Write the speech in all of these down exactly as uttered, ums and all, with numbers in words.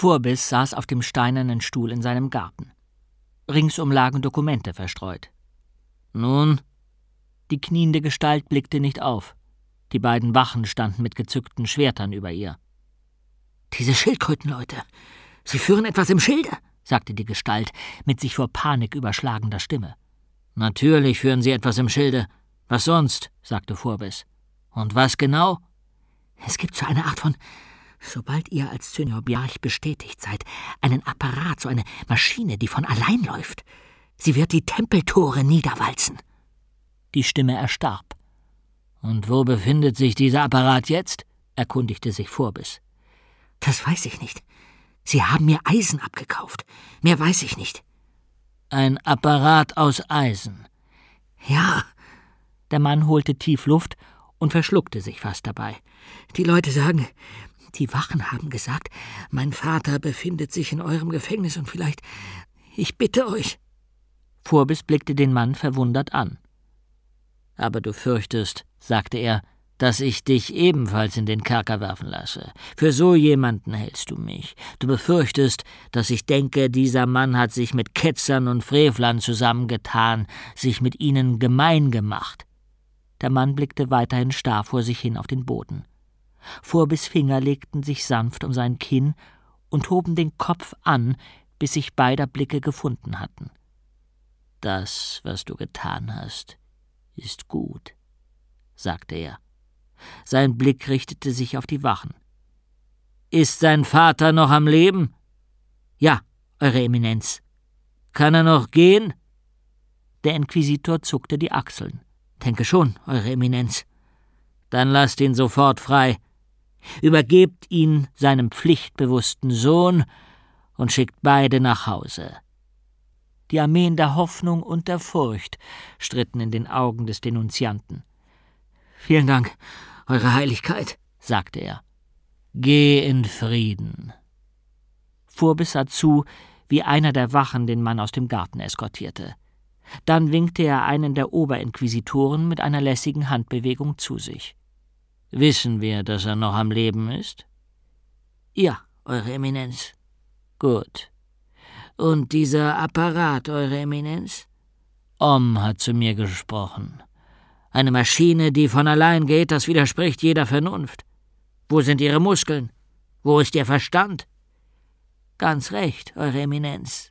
Vorbiss saß auf dem steinernen Stuhl in seinem Garten. Ringsum lagen Dokumente verstreut. »Nun?« Die kniende Gestalt blickte nicht auf. Die beiden Wachen standen mit gezückten Schwertern über ihr. »Diese Schildkrötenleute, sie führen etwas im Schilde«, sagte die Gestalt mit sich vor Panik überschlagender Stimme. »Natürlich führen sie etwas im Schilde. Was sonst?«, sagte Vorbiss. »Und was genau?« »Es gibt so eine Art von, sobald ihr als Senior Bjarch bestätigt seid, einen Apparat, so eine Maschine, die von allein läuft. Sie wird die Tempeltore niederwalzen.« Die Stimme erstarb. »Und wo befindet sich dieser Apparat jetzt?«, erkundigte sich Vorbiss. »Das weiß ich nicht. Sie haben mir Eisen abgekauft. Mehr weiß ich nicht.« »Ein Apparat aus Eisen?« »Ja.« Der Mann holte tief Luft und verschluckte sich fast dabei. »Die Leute sagen, die Wachen haben gesagt, mein Vater befindet sich in eurem Gefängnis und vielleicht, ich bitte euch.« Vorbiss blickte den Mann verwundert an. »Aber du fürchtest«, sagte er, »dass ich dich ebenfalls in den Kerker werfen lasse. Für so jemanden hältst du mich. Du befürchtest, dass ich denke, dieser Mann hat sich mit Ketzern und Frevlern zusammengetan, sich mit ihnen gemein gemacht.« Der Mann blickte weiterhin starr vor sich hin auf den Boden. Vorbiss' Finger legten sich sanft um sein Kinn und hoben den Kopf an, bis sich beider Blicke gefunden hatten. »Das, was du getan hast, ist gut«, sagte er. Sein Blick richtete sich auf die Wachen. »Ist sein Vater noch am Leben?« »Ja, Eure Eminenz.« »Kann er noch gehen?« Der Inquisitor zuckte die Achseln. »Denke schon, Eure Eminenz.« »Dann lasst ihn sofort frei. Übergebt ihn seinem pflichtbewussten Sohn und schickt beide nach Hause.« Die Armeen der Hoffnung und der Furcht stritten in den Augen des Denunzianten. »Vielen Dank, Eure Heiligkeit«, sagte er. »Geh in Frieden.« Vorbiss sah zu, wie einer der Wachen den Mann aus dem Garten eskortierte. Dann winkte er einen der Oberinquisitoren mit einer lässigen Handbewegung zu sich. »Wissen wir, dass er noch am Leben ist?« »Ja, Eure Eminenz.« »Gut. Und dieser Apparat, Eure Eminenz?« »Om hat zu mir gesprochen. Eine Maschine, die von allein geht, das widerspricht jeder Vernunft. Wo sind Ihre Muskeln? Wo ist Ihr Verstand?« »Ganz recht, Eure Eminenz.«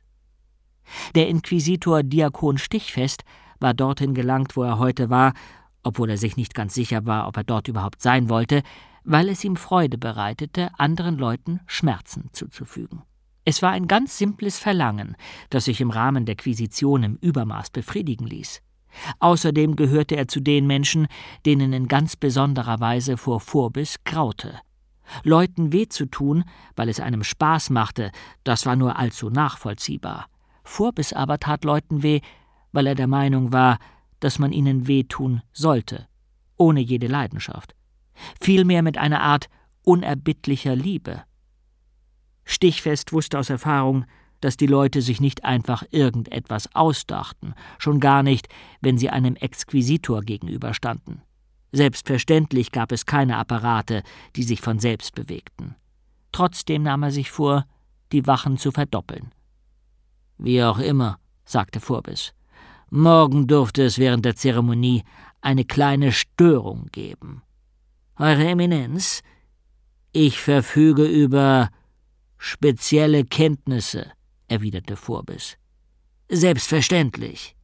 Der Inquisitor Diakon Stichfest war dorthin gelangt, wo er heute war, obwohl er sich nicht ganz sicher war, ob er dort überhaupt sein wollte, weil es ihm Freude bereitete, anderen Leuten Schmerzen zuzufügen. Es war ein ganz simples Verlangen, das sich im Rahmen der Quisition im Übermaß befriedigen ließ. Außerdem gehörte er zu den Menschen, denen in ganz besonderer Weise vor Vorbiss graute. Leuten weh zu tun, weil es einem Spaß machte, das war nur allzu nachvollziehbar. Vorbiss aber tat Leuten weh, weil er der Meinung war, dass man ihnen wehtun sollte, ohne jede Leidenschaft. Vielmehr mit einer Art unerbittlicher Liebe. Stichfest wusste aus Erfahrung, dass die Leute sich nicht einfach irgendetwas ausdachten, schon gar nicht, wenn sie einem Exquisitor gegenüberstanden. Selbstverständlich gab es keine Apparate, die sich von selbst bewegten. Trotzdem nahm er sich vor, die Wachen zu verdoppeln. »Wie auch immer«, sagte Vorbiss, »morgen durfte es während der Zeremonie eine kleine Störung geben.« »Eure Eminenz?« »Ich verfüge über spezielle Kenntnisse«, erwiderte Vorbiss. »Selbstverständlich.«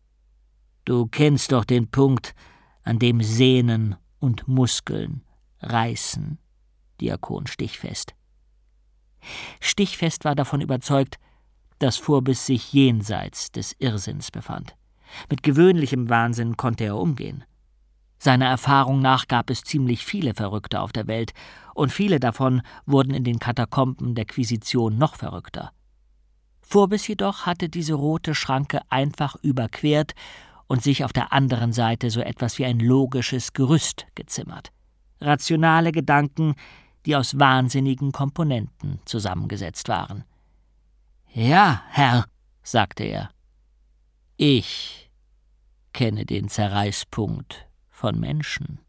»Du kennst doch den Punkt, an dem Sehnen und Muskeln reißen«, Diakon Stichfest. Stichfest war davon überzeugt, dass Vorbiss sich jenseits des Irrsinns befand. Mit gewöhnlichem Wahnsinn konnte er umgehen. Seiner Erfahrung nach gab es ziemlich viele Verrückte auf der Welt, und viele davon wurden in den Katakomben der Quisition noch verrückter. Vorbiss jedoch hatte diese rote Schranke einfach überquert und sich auf der anderen Seite so etwas wie ein logisches Gerüst gezimmert. Rationale Gedanken, die aus wahnsinnigen Komponenten zusammengesetzt waren. »Ja, Herr«, sagte er, »ich kenne den Zerreißpunkt von Menschen.«